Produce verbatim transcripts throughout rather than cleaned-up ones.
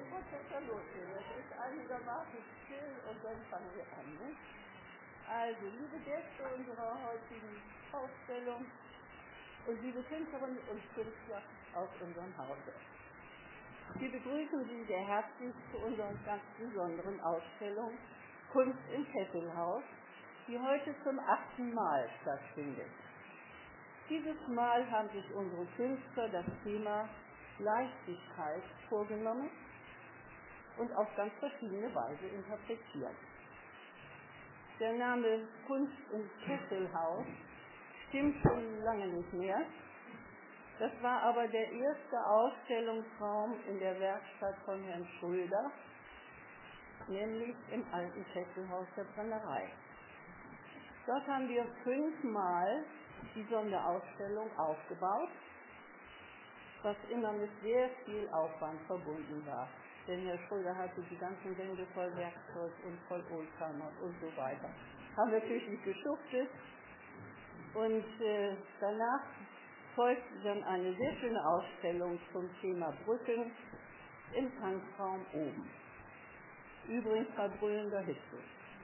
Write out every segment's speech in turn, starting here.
sofort besser losgehen. Das ist einigermaßen still und dann fangen wir an. Ne? Also, liebe Gäste unserer heutigen Ausstellung und liebe Künstlerinnen und Künstler aus unserem Hause. Wir begrüßen Sie sehr herzlich zu unserer ganz besonderen Ausstellung Kunst im Kesselhaus, die heute zum achten Mal stattfindet. Dieses Mal haben sich unsere Künstler das Thema Leichtigkeit vorgenommen und auf ganz verschiedene Weise interpretiert. Der Name Kunst im Kesselhaus stimmt schon lange nicht mehr. Das war aber der erste Ausstellungsraum in der Werkstatt von Herrn Schröder, nämlich im alten Kesselhaus der Brennerei. Dort haben wir fünfmal die Sonderausstellung aufgebaut, was immer mit sehr viel Aufwand verbunden war. Denn Herr Schröder hatte die ganzen Wände voll Werkzeug und voll Oldtimer und so weiter. Haben wir natürlich geschuftet und äh, danach folgte dann eine sehr schöne Ausstellung zum Thema Brücken im Tanzraum oben. Übrigens bei brüllender Hitze.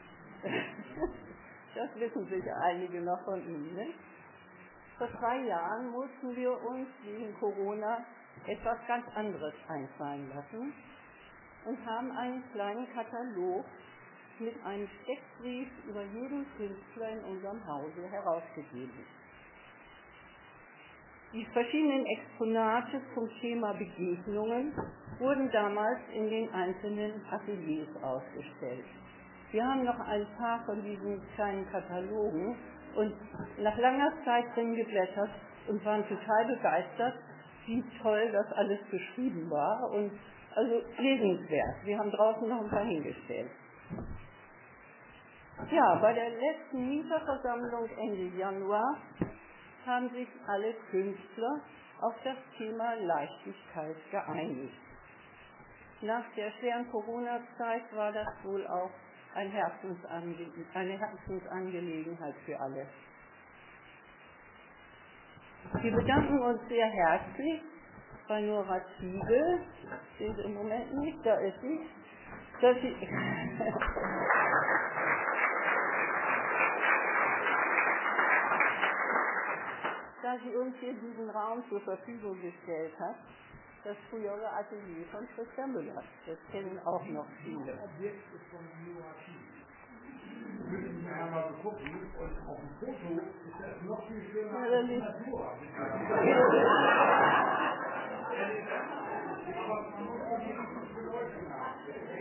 Das wissen sicher einige noch von Ihnen. Ne? Vor zwei Jahren mussten wir uns wegen Corona etwas ganz anderes einfallen lassen und haben einen kleinen Katalog mit einem Steckbrief über jeden Künstler in unserem Hause herausgegeben. Die verschiedenen Exponate zum Thema Begegnungen wurden damals in den einzelnen Ateliers ausgestellt. Wir haben noch ein paar von diesen kleinen Katalogen und nach langer Zeit drin geblättert und waren total begeistert, wie toll das alles beschrieben war und also lesenswert. Wir haben draußen noch ein paar hingestellt. Ja, bei der letzten Mieterversammlung Ende Januar haben sich alle Künstler auf das Thema Leichtigkeit geeinigt. Nach der schweren Corona-Zeit war das wohl auch ein Herzensange- eine Herzensangelegenheit für alle. Wir bedanken uns sehr herzlich bei Nora Thiegel, den Sie im Moment nicht, da ist sie, dass sie da sie uns hier diesen Raum zur Verfügung gestellt hat, das frühere Atelier von Christa Müller. Das kennen auch noch viele. Das Objekt ist von Nora Thiegel. Wir müssen einmal gucken und auf dem Foto ist das noch viel schöner Ja, als die Natur. Aber man muss doch die richtige Beleuchtung haben.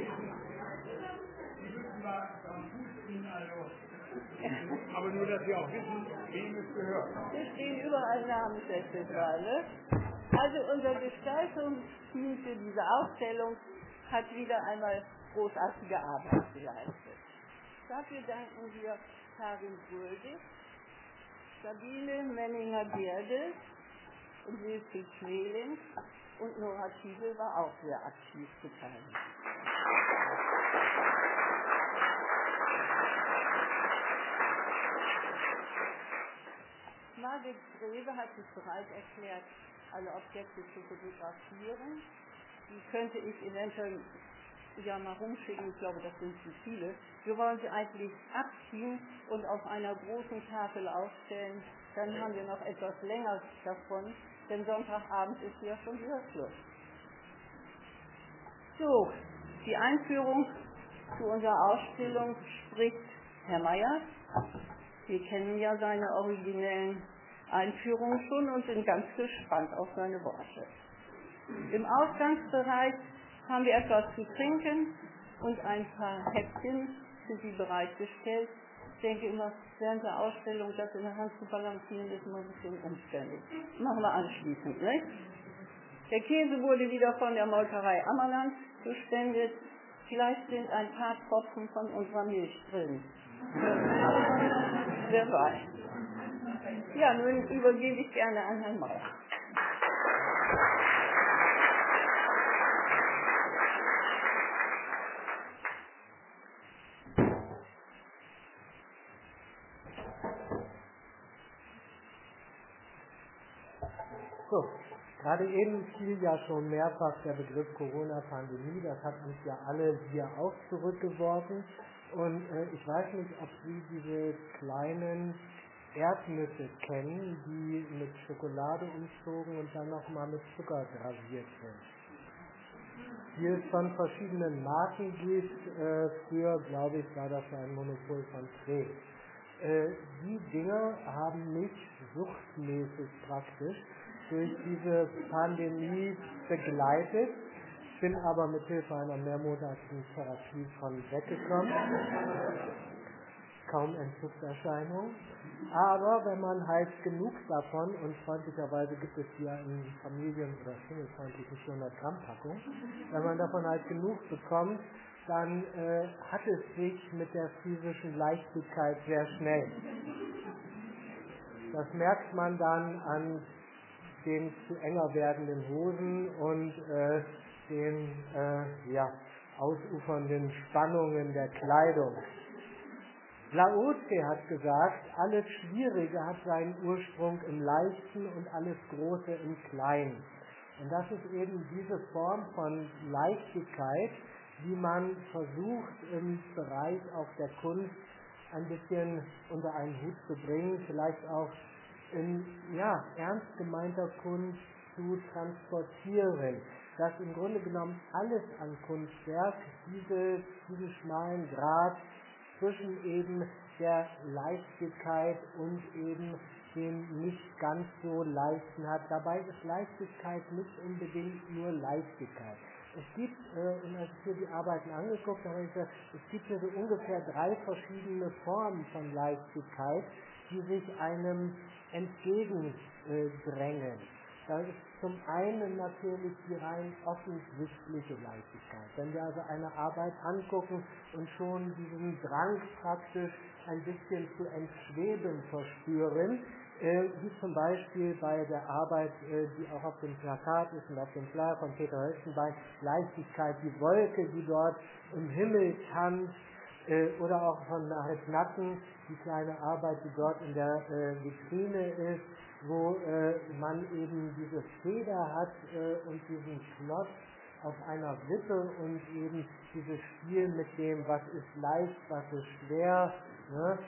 Die müssen wir am Fuß ziehen, also. Aber nur, dass wir auch wissen, wem es gehört. Hier stehen überall Namenssätze gerade. Also unser Gestaltungsteam für diese Ausstellung hat wieder einmal großartige Arbeit geleistet. Dafür danken wir Karin Guldig, Sabine Menninger-Gerde und Wilfried Schmeling und Nora Thiegel war auch sehr aktiv beteiligt. Margit Greve hat sich bereit erklärt, alle Objekte zu fotografieren. Die könnte ich eventuell ja mal rumschicken, ich glaube, das sind zu viele. Wir wollen sie eigentlich abziehen und auf einer großen Tafel aufstellen. Dann haben wir noch etwas länger davon, denn Sonntagabend ist ja schon wieder Schluss. So, die Einführung zu unserer Ausstellung spricht Herr Meier. Wir kennen ja seine originellen Einführungen schon und sind ganz gespannt auf seine Worte. Im Ausgangsbereich haben wir etwas zu trinken und ein paar Häppchen für Sie bereitgestellt. Ich denke immer, während der Ausstellung das in der Hand zu balancieren, ist immer ein bisschen umständlich. Machen wir anschließend, nicht? Der Käse wurde wieder von der Molkerei Ammerland gespendet. Vielleicht sind ein paar Tropfen von unserer Milch drin. Wer weiß. Ja, nun übergebe ich gerne an Herrn Meier. So, Gerade eben fiel ja schon mehrfach der Begriff Corona-Pandemie, das hat uns ja alle hier auch zurückgeworfen. Und äh, ich weiß nicht, ob Sie diese kleinen Erdnüsse kennen, die mit Schokolade umzogen und dann nochmal mit Zucker grasiert sind. Die es von verschiedenen Marken gibt. Äh, früher, glaube ich, war das ein Monopol von Tree. Äh, die Dinger haben mich suchtmäßig praktisch durch diese Pandemie begleitet. Ich bin aber mit Hilfe einer mehrmonatigen Therapie von weggekommen. Kaum Entzugserscheinung. Aber wenn man halt genug davon, und freundlicherweise gibt es hier in Familien- oder singlefreundlichen vierhundert Gramm Packung, wenn man davon halt genug bekommt, dann äh, hat es sich mit der physischen Leichtigkeit sehr schnell. Das merkt man dann an den zu enger werdenden Hosen und äh, den äh, ja, ausufernden Spannungen der Kleidung. Laozi hat gesagt, alles Schwierige hat seinen Ursprung im Leichten und alles Große im Kleinen. Und das ist eben diese Form von Leichtigkeit, die man versucht im Bereich auch der Kunst ein bisschen unter einen Hut zu bringen, vielleicht auch in ja, ernst gemeinter Kunst zu transportieren, dass im Grunde genommen alles an Kunstwerk diese, diesen schmalen Grat zwischen eben der Leichtigkeit und eben dem nicht ganz so Leichten hat. Dabei ist Leichtigkeit nicht unbedingt nur Leichtigkeit. Es gibt, äh, und als ich hier die Arbeiten angeguckt habe, ich gesagt, es gibt hier so ungefähr drei verschiedene Formen von Leichtigkeit, die sich einem entgegendrängen. Da ist zum einen natürlich die rein offensichtliche Leichtigkeit. Wenn wir also eine Arbeit angucken und schon diesen Drang praktisch ein bisschen zu entschweben verspüren, äh, wie zum Beispiel bei der Arbeit, äh, die auch auf dem Plakat ist und auf dem Flyer von Peter Hölzenbein, Leichtigkeit, die Wolke, die dort im Himmel tanzt, äh, oder auch von Narit Natten, die kleine Arbeit, die dort in der äh, Vitrine ist, wo äh, man eben diese Feder hat äh, und diesen Klotz auf einer Wippe und eben dieses Spiel mit dem, was ist leicht, was ist schwer, ne,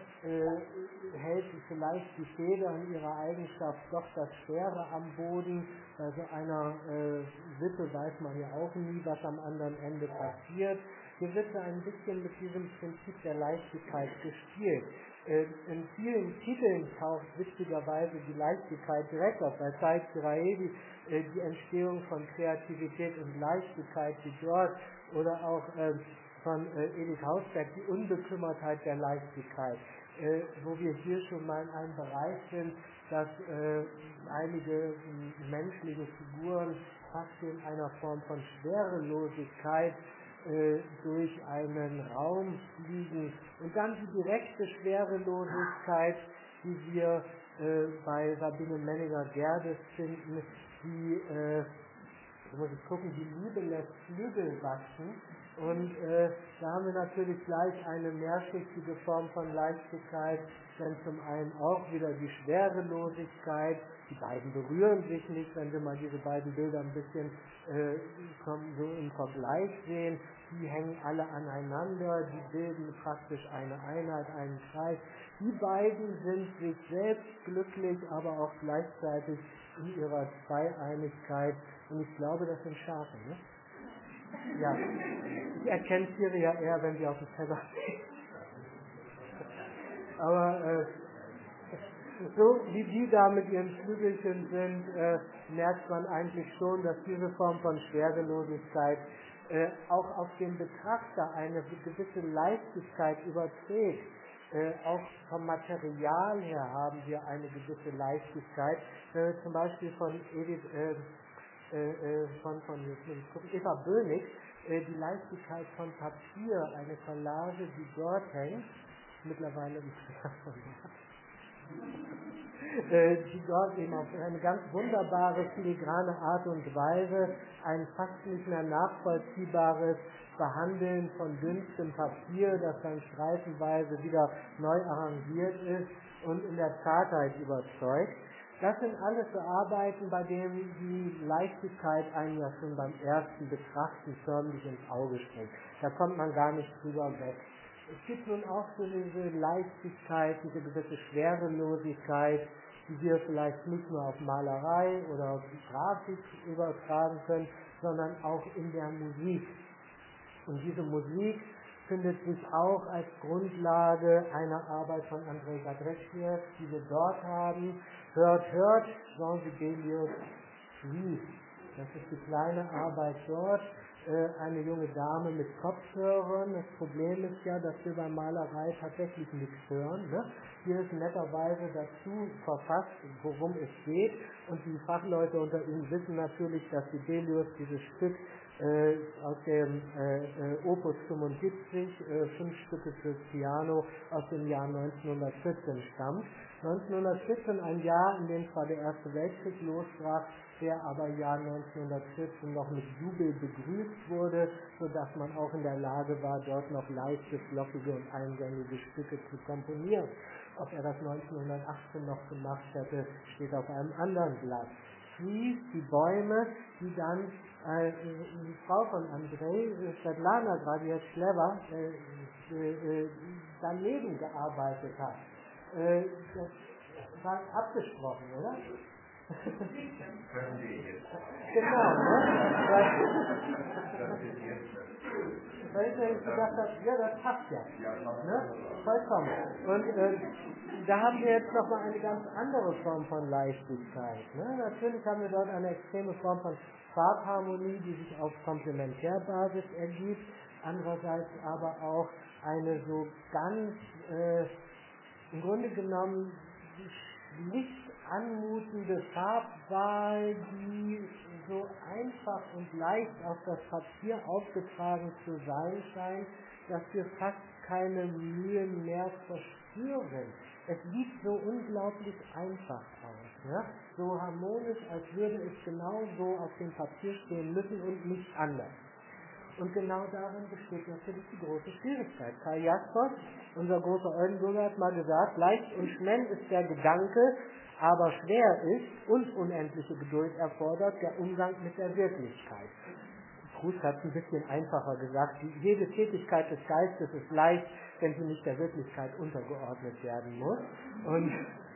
äh, hält vielleicht die Feder in ihrer Eigenschaft doch das Schwere am Boden. Bei so einer äh, Wippe weiß man ja auch nie, was am anderen Ende passiert. Hier wird so ein bisschen mit diesem Prinzip der Leichtigkeit gespielt. Äh, in vielen Titeln taucht witzigerweise die Leichtigkeit direkt auf. Bei Said Siraeli äh, die Entstehung von Kreativität und Leichtigkeit, die dort, oder auch äh, von äh, Edith Hausberg, die Unbekümmertheit der Leichtigkeit, äh, wo wir hier schon mal in einem Bereich sind, dass äh, einige äh, menschliche Figuren fast in einer Form von Schwerelosigkeit äh, durch einen Raum fliegen. Und dann die direkte Schwerelosigkeit, die wir äh, bei Sabine Menninger-Gerdes finden, die, äh, da muss ich gucken, die Liebe lässt Flügel wachsen. Und äh, da haben wir natürlich gleich eine mehrschichtige Form von Leichtigkeit, denn zum einen auch wieder die Schwerelosigkeit, die beiden berühren sich nicht, wenn wir mal diese beiden Bilder ein bisschen äh, so im Vergleich sehen, die hängen alle aneinander, die bilden praktisch eine Einheit, einen Kreis. Die beiden sind sich selbst glücklich, aber auch gleichzeitig in ihrer Zweieinigkeit. Und ich glaube, das sind Schafe, ne? Ja, ich erkenne Tiere ja eher, wenn sie auf dem Teller stehen. Aber äh, so wie die da mit ihren Flügelchen sind, äh, merkt man eigentlich schon, dass diese Form von Schwerelosigkeit äh, auch auf den Betrachter eine gewisse Leichtigkeit überträgt. Äh, auch vom Material her haben wir eine gewisse Leichtigkeit. Wenn wir zum Beispiel von Edith, äh, äh, von, von gucken, Eva Bönig, äh, die Leichtigkeit von Papier, eine Collage, die dort hängt, mittlerweile im Format, die dort eben auf eine ganz wunderbare, filigrane Art und Weise ein fast nicht mehr nachvollziehbares Behandeln von dünnstem Papier, das dann streifenweise wieder neu arrangiert ist und in der Zartheit überzeugt. Das sind alles so Arbeiten, bei denen die Leichtigkeit einem ja schon beim ersten Betrachten förmlich ins Auge springt. Da kommt man gar nicht drüber weg. Es gibt nun auch so diese Leichtigkeit, diese gewisse Schwerelosigkeit, die wir vielleicht nicht nur auf Malerei oder Grafik übertragen können, sondern auch in der Musik. Und diese Musik findet sich auch als Grundlage einer Arbeit von André Gadrecki, die wir dort haben. Hört, hört, Jean Sibelius Suisse. Das ist die kleine Arbeit dort. Eine junge Dame mit Kopfhörern. Das Problem ist ja, dass wir bei Malerei tatsächlich nichts hören. Ne? Hier ist netterweise dazu verfasst, worum es geht. Und die Fachleute unter Ihnen wissen natürlich, dass Sibelius dieses Stück äh, aus dem äh, äh, Opus fünfundsiebzig, äh, fünf Stücke fürs Piano, aus dem Jahr neunzehnhundertvierzehn stammt. neunzehnhundertvierzehn, ein Jahr, in dem zwar der Erste Weltkrieg losbrach, der aber im Jahr neunzehnhundertvierzehn noch mit Jubel begrüßt wurde, sodass man auch in der Lage war, dort noch leichte, flockige und eingängige Stücke zu komponieren. Ob er das neunzehnhundertachtzehn noch gemacht hätte, steht auf einem anderen Blatt. Trees, die Bäume, die dann äh, die Frau von Andrei, Svetlana Gravier-Clever, äh, äh, daneben gearbeitet hat. Äh, das war abgesprochen, oder? Genau, ne? Weil ich mir gedacht habe, ja, das passt ja. Ne? Vollkommen. Und äh, da haben wir jetzt nochmal eine ganz andere Form von Leichtigkeit. Ne? Natürlich haben wir dort eine extreme Form von Farbharmonie, die sich auf Komplementärbasis ergibt. Andererseits aber auch eine so ganz, äh, im Grunde genommen, nicht anmutende Farbwahl, die so einfach und leicht auf das Papier aufgetragen zu sein scheint, dass wir fast keine Mühen mehr verspüren. Es sieht so unglaublich einfach aus, ja? So harmonisch, als würde es genau so auf dem Papier stehen müssen und nicht anders. Und genau darin besteht natürlich die große Schwierigkeit. Karl Jaspers, unser großer Oldenburger, hat mal gesagt, leicht und schnell ist der Gedanke, aber schwer ist und unendliche Geduld erfordert der Umgang mit der Wirklichkeit. Proust hat es ein bisschen einfacher gesagt, jede Tätigkeit des Geistes ist leicht, wenn sie nicht der Wirklichkeit untergeordnet werden muss. Und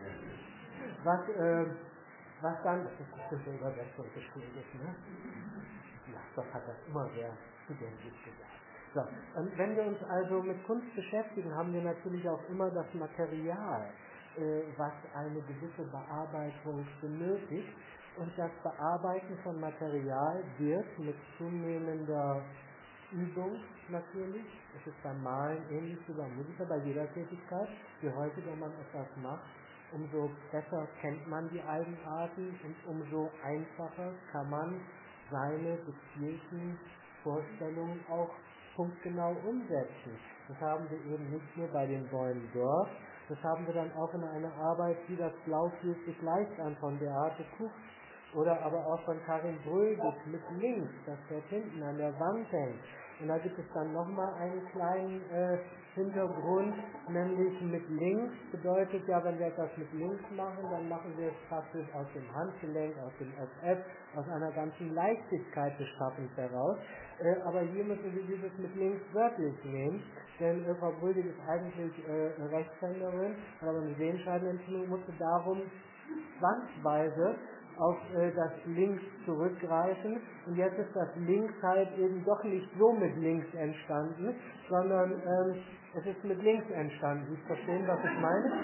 was, äh, was dann, das ist bestimmt eine Übersetzung geschuldet, ne? Jaspers hat das immer sehr zugänglich gesagt. So, und wenn wir uns also mit Kunst beschäftigen, haben wir natürlich auch immer das Material, äh, was eine gewisse Bearbeitung benötigt. Und das Bearbeiten von Material wird mit zunehmender Übung natürlich, es ist beim Malen ähnlich wie beim Musiker, bei jeder Tätigkeit, wie heute, wenn man etwas macht, umso besser kennt man die Eigenarten und umso einfacher kann man seine gezielten Vorstellungen auch punktgenau umsetzen. Das haben wir eben nicht nur bei den Bäumen dort, das haben wir dann auch in einer Arbeit wie das Blau fühlt sich leicht an von Beate Kuch oder aber auch von Karin Brödig mit links, das dort hinten an der Wand hängt. Und da gibt es dann nochmal einen kleinen äh, Hintergrund, nämlich mit links bedeutet ja, wenn wir etwas mit links machen, dann machen wir es praktisch aus dem Handgelenk, aus dem F F, aus einer ganzen Leichtigkeit des Schaffens heraus. Äh, aber hier müssen wir dieses mit links wörtlich nehmen, denn äh, Frau Brödig ist eigentlich äh, Rechtshänderin, aber eine Sehenscheidenentzündung musste darum zwangsweise auf äh, das Links zurückgreifen und jetzt ist das Links halt eben doch nicht so mit links entstanden, sondern ähm, es ist mit links entstanden. Sie verstehen, was ich meine?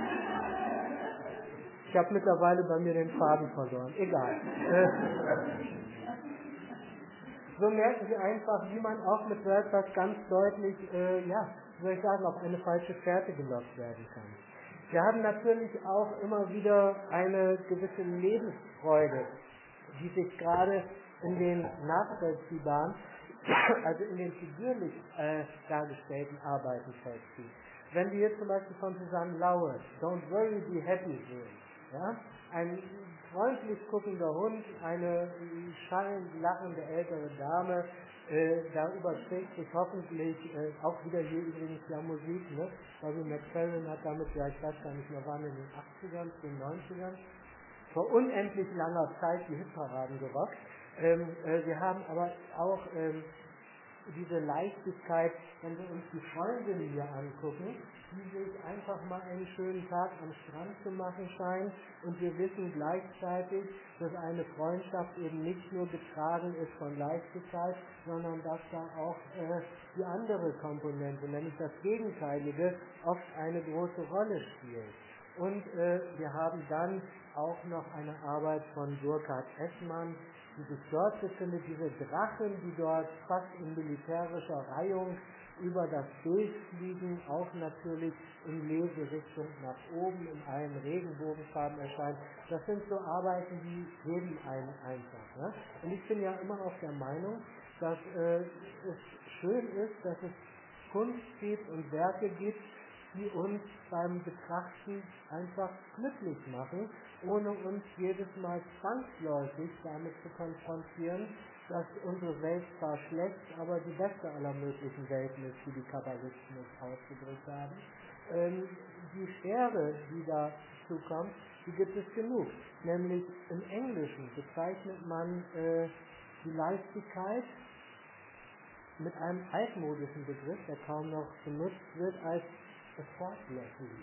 Ich habe mittlerweile bei mir den Faden verloren. Egal. Äh, so merken Sie einfach, wie man auch mit so etwas ganz deutlich, äh, ja, wie soll ich sagen, auf eine falsche Fährte gelockt werden kann. Wir haben natürlich auch immer wieder eine gewisse Lebensfreude, die sich gerade in den nachvollziehbaren, also in den figürlich äh, dargestellten Arbeiten festzieht. Wenn wir jetzt zum Beispiel von Susanne Lauer, Don't Worry, Be Happy sehen, ja, ein freundlich guckender Hund, eine schallend lachende ältere Dame, äh, da überträgt sich hoffentlich äh, auch wieder hier übrigens ja Musik, ne? Bobby McFerrin hat damit, ja ich weiß gar nicht mehr wann, in den achtzigern, den neunzigern, vor unendlich langer Zeit die Hitparaden gerockt. Ähm, äh, wir haben aber auch ähm, diese Leichtigkeit, wenn wir uns die Freundinnen hier angucken, die sich einfach mal einen schönen Tag am Strand zu machen scheinen, und wir wissen gleichzeitig, dass eine Freundschaft eben nicht nur getragen ist von Leichtigkeit, sondern dass da auch äh, die andere Komponente, nämlich das Gegenteilige, oft eine große Rolle spielt. Und äh, wir haben dann auch noch eine Arbeit von Burkhard Essmann, die sich dort befindet, diese Drachen, die dort fast in militärischer Reihung über das Bild fliegen, auch natürlich in Leserichtung nach oben, in allen Regenbogenfarben erscheinen. Das sind so Arbeiten, die heben einen einfach. Ne? Und ich bin ja immer auch der Meinung, dass äh, es schön ist, dass es Kunst gibt und Werke gibt, die uns beim Betrachten einfach glücklich machen, ohne uns jedes Mal zwangsläufig damit zu konfrontieren, dass unsere Welt zwar schlecht, aber die beste aller möglichen Welten ist, wie die Kabbalisten es ausgedrückt haben. Ähm, die Schwere, die da zukommt, die gibt es genug. Nämlich im Englischen bezeichnet man äh, die Leichtigkeit mit einem altmodischen Begriff, der kaum noch benutzt wird, als effortlessly.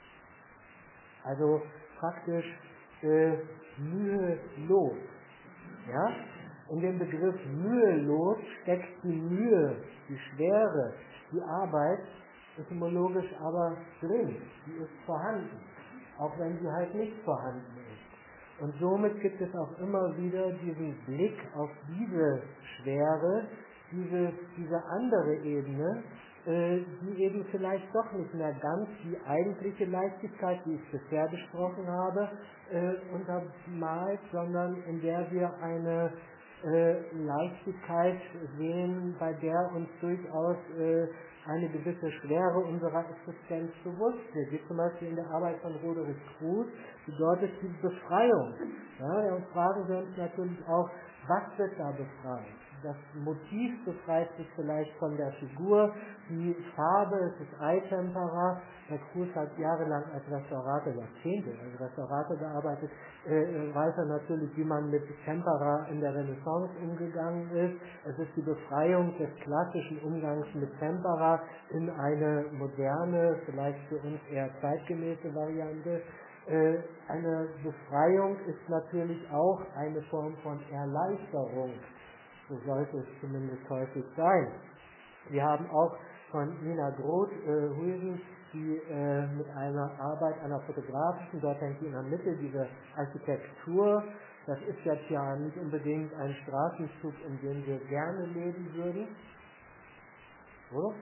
Also praktisch äh, mühelos. Ja? In dem Begriff mühelos steckt die Mühe, die Schwere, die Arbeit etymologisch aber drin. Die ist vorhanden, auch wenn sie halt nicht vorhanden ist. Und somit gibt es auch immer wieder diesen Blick auf diese Schwere, diese, diese andere Ebene, äh, die eben vielleicht doch nicht mehr ganz die eigentliche Leichtigkeit, die ich bisher besprochen habe, äh, untermalt, sondern in der wir eine äh, Leichtigkeit sehen, bei der uns durchaus äh, eine gewisse Schwere unserer Existenz bewusst wird. Wie zum Beispiel in der Arbeit von Roderick Cruz, dort ist die Befreiung. Ja, und fragen wir uns natürlich auch, was wird da befreit? Das Motiv befreit sich vielleicht von der Figur, die Farbe, es ist Eitempera. Herr Cruz hat jahrelang als Restaurator, Jahrzehnte als Restaurator gearbeitet, äh, weiß er natürlich, wie man mit Tempera in der Renaissance umgegangen ist. Es ist die Befreiung des klassischen Umgangs mit Tempera in eine moderne, vielleicht für uns eher zeitgemäße Variante. Äh, eine Befreiung ist natürlich auch eine Form von Erleichterung. So sollte es zumindest häufig sein. Wir haben auch von Nina Groth-Huizen, die äh, mit einer Arbeit, einer fotografischen, dort hängt die in der Mitte, diese Architektur, das ist jetzt ja nicht unbedingt ein Straßenzug, in dem wir gerne leben würden. Oder?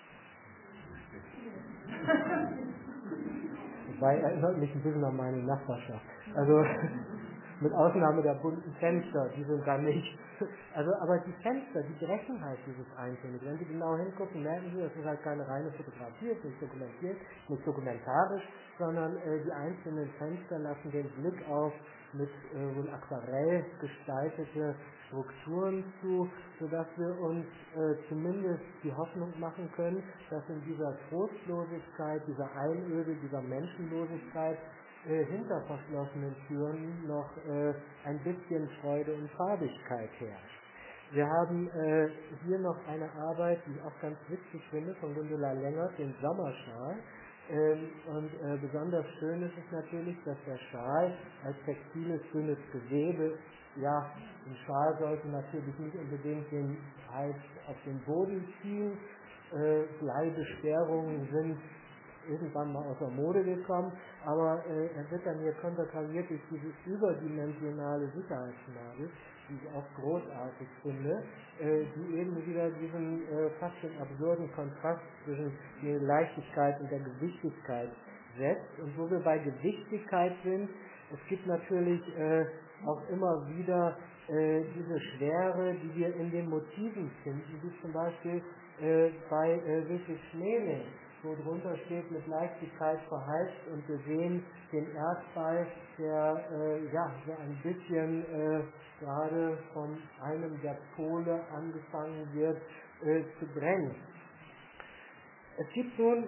Wobei, erinnert mich ein bisschen an meine Nachbarschaft. Also, mit Ausnahme der bunten Fenster, die sind da nicht. Also, aber die Fenster, die brechen halt dieses Eintönig. Wenn Sie genau hingucken, merken Sie, das ist halt keine reine Fotografie, es ist nicht dokumentiert, nicht dokumentarisch, sondern äh, die einzelnen Fenster lassen den Blick auf mit äh, wohl Aquarell gestaltete Strukturen zu, sodass wir uns äh, zumindest die Hoffnung machen können, dass in dieser Trostlosigkeit, dieser Einöde, dieser Menschenlosigkeit Äh, hinter verschlossenen Türen noch äh, ein bisschen Freude und Farbigkeit herrscht. Wir haben äh, hier noch eine Arbeit, die ich auch ganz witzig finde, von Gundula Lengert, den Sommerschal. Ähm, und äh, besonders schön ist es natürlich, dass der Schal als textiles, dünnes Gewebe, ja, ein Schal sollte natürlich nicht unbedingt den Hals auf den Boden ziehen. Äh, Bleibesperrungen sind irgendwann mal aus der Mode gekommen, aber äh, er wird dann hier konterkariert durch diese überdimensionale Sicherheitsnadel, die ich auch großartig finde, äh, die eben wieder diesen äh, fast den absurden Kontrast zwischen der Leichtigkeit und der Gewichtigkeit setzt. Und wo wir bei Gewichtigkeit sind, es gibt natürlich äh, auch immer wieder äh, diese Schwere, die wir in den Motiven finden, wie zum Beispiel äh, bei äh, Wilfried Schmeling, wo drunter steht, mit Leichtigkeit verheizt, und wir sehen den Erdball, der äh, ja so ein bisschen äh, gerade von einem der Pole angefangen wird äh, zu brennen. Es gibt nun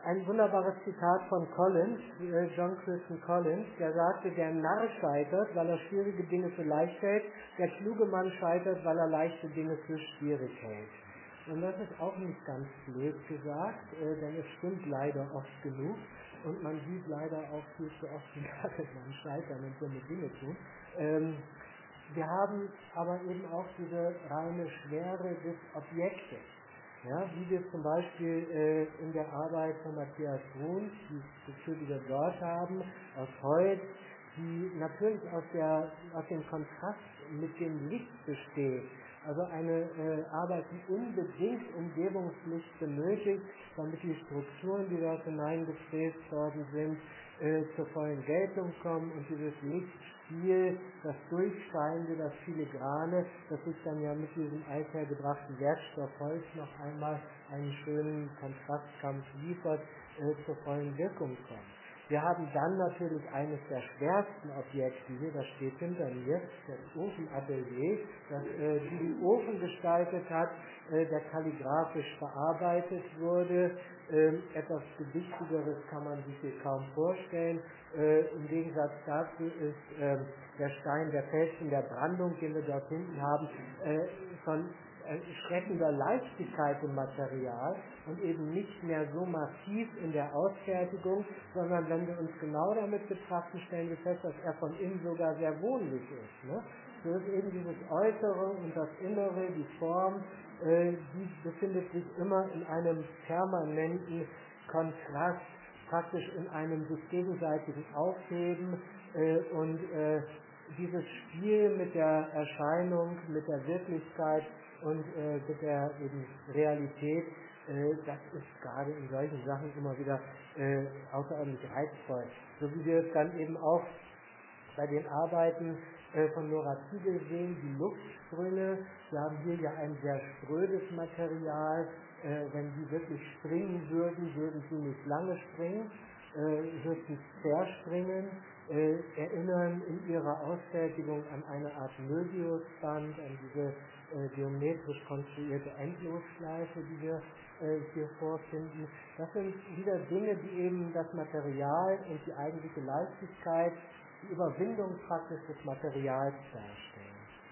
ein wunderbares Zitat von Collins, äh, John Christian Collins, der sagte, der Narr scheitert, weil er schwierige Dinge für leicht hält, der kluge Mann scheitert, weil er leichte Dinge für schwierig hält. Und das ist auch nicht ganz blöd gesagt, äh, denn es stimmt leider oft genug und man sieht leider auch viel zu oft die Mann scheitern und so mit Dinge tun. Ähm, wir haben aber eben auch diese reine Schwere des Objektes. Ja, wie wir zum Beispiel äh, in der Arbeit von Matthias Bruns, die Struktur, die wir dort haben, aus Holz, die natürlich aus, der, aus dem Kontrast mit dem Licht besteht. Also eine äh, Arbeit, die unbedingt Umgebungslicht benötigt, damit die Strukturen, die dort hineingefräst worden sind, äh, zur vollen Geltung kommen und dieses Lichtspiel, das Durchscheinende, das Filigrane, das sich dann ja mit diesem althergebrachten Werkstoff Holz noch einmal einen schönen Kontrastkampf liefert, äh, zur vollen Wirkung kommt. Wir haben dann natürlich eines der schwersten Objekte hier, das steht hinter mir, das Ofenatelier, das äh, den Ofen gestaltet hat, äh, der kalligraphisch verarbeitet wurde. Äh, etwas Gewichtigeres kann man sich hier kaum vorstellen. Äh, Im Gegensatz dazu ist äh, der Stein, der Felsen der Brandung, den wir dort hinten haben, äh, von erschreckender Leichtigkeit im Material und eben nicht mehr so massiv in der Ausfertigung, sondern wenn wir uns genau damit betrachten, stellen wir fest, dass er von innen sogar sehr wohnlich ist. Ne? So ist eben dieses Äußere und das Innere, die Form, äh, die befindet sich immer in einem permanenten Kontrast, praktisch in einem sich gegenseitigen Aufheben äh, und äh, dieses Spiel mit der Erscheinung, mit der Wirklichkeit und äh, mit der eben Realität, äh, das ist gerade in solchen Sachen immer wieder äh, außerordentlich reizvoll. So wie wir es dann eben auch bei den Arbeiten äh, von Nora Ziegel sehen, die Luftsprünge. Wir haben hier ja ein sehr sprödes Material. Äh, wenn die wirklich springen würden, würden sie nicht lange springen, äh, höchstens verspringen. Äh, erinnern in ihrer Ausfertigung an eine Art Möbiusband, an diese äh, geometrisch konstruierte Endlosschleife, die wir äh, hier vorfinden. Das sind wieder Dinge, die eben das Material und die eigentliche Leichtigkeit, die Überwindung praktisch des Materials darstellen.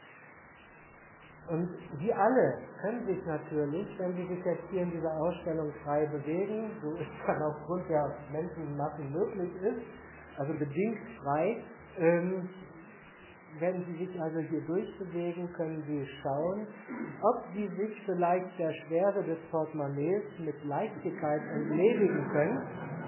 Und die alle können sich natürlich, wenn sie sich jetzt hier in dieser Ausstellung frei bewegen, so es dann aufgrund der Menschenmassen möglich ist, also bedingt frei, ähm, wenn Sie sich also hier durchbewegen, können Sie schauen, ob Sie sich vielleicht der Schwere des Portemonnaies mit Leichtigkeit entledigen können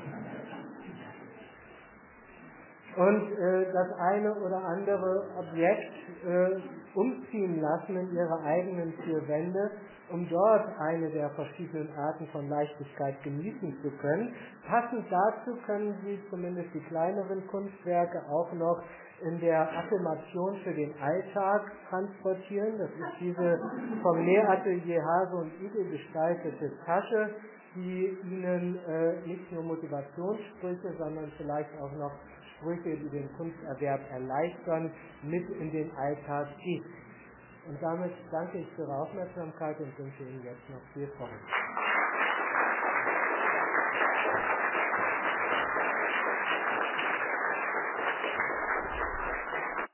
und äh, das eine oder andere Objekt äh, umziehen lassen in Ihre eigenen vier Wände, um dort eine der verschiedenen Arten von Leichtigkeit genießen zu können. Passend dazu können Sie zumindest die kleineren Kunstwerke auch noch in der Affirmation für den Alltag transportieren. Das ist diese vom Nähatelier Hase und Igel gestaltete Tasche, die Ihnen äh, nicht nur Motivationssprüche, sondern vielleicht auch noch Sprüche, die den Kunsterwerb erleichtern, mit in den Alltag gibt. Und damit danke ich für Ihre Aufmerksamkeit und wünsche Ihnen jetzt noch viel Freude.